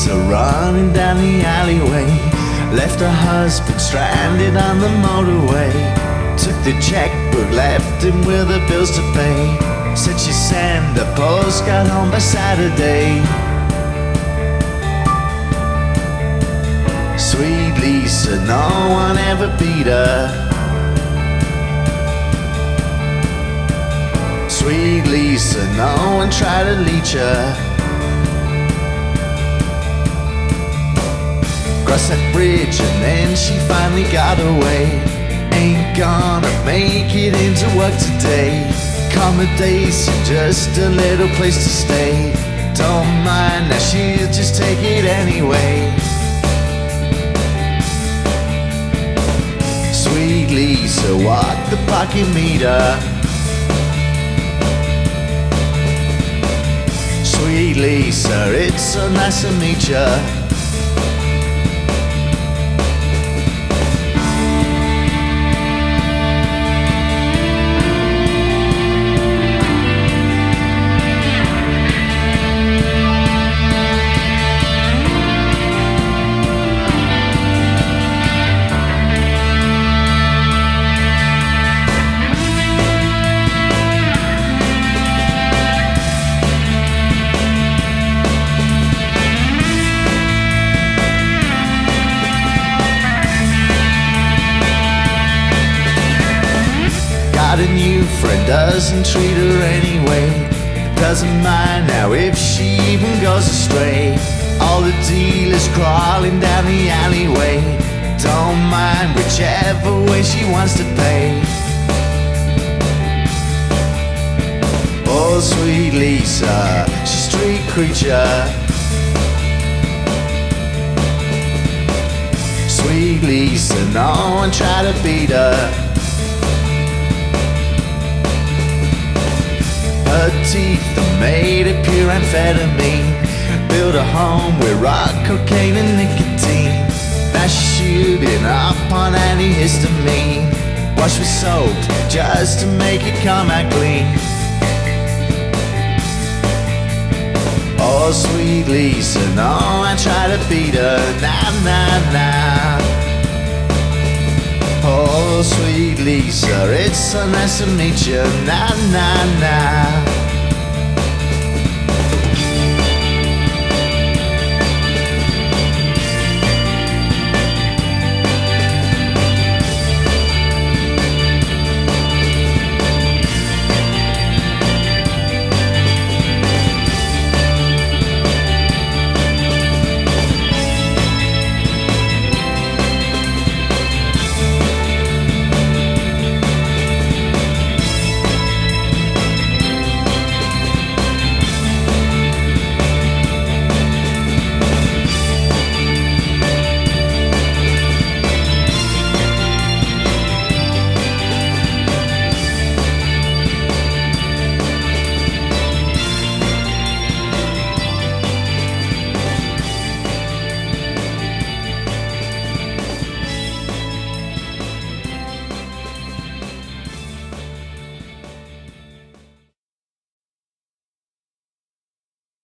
Lisa running down the alleyway, left her husband stranded on the motorway. Took the checkbook, left him with the bills to pay. Said she'd send a postcard home by Saturday. Sweet Lisa, no one ever beat her. Sweet Lisa, no one tried to leech her. Crossed that bridge and then she finally got away. Ain't gonna make it into work today. Accommodation, just a little place to stay. Don't mind now, she'll just take it anyway. Sweet Lisa walked the parking meter. Sweet Lisa, it's so nice to meet ya. Got a new friend, doesn't treat her anyway. Doesn't mind now if she even goes astray. All the dealers crawling down the alleyway. Don't mind whichever way she wants to pay. Oh, sweet Lisa, she's a street creature. Sweet Lisa, no one tried to beat her. Her teeth are made of pure amphetamine. Built a home with rock, cocaine and nicotine. Now she's shooting up on antihistamine. Wash with soap just to make it come out clean. Oh, sweet Lisa, no, I try to beat her. Nah, nah, nah. Oh, sweet Lisa, it's so nice to meet you. Nah, nah, nah.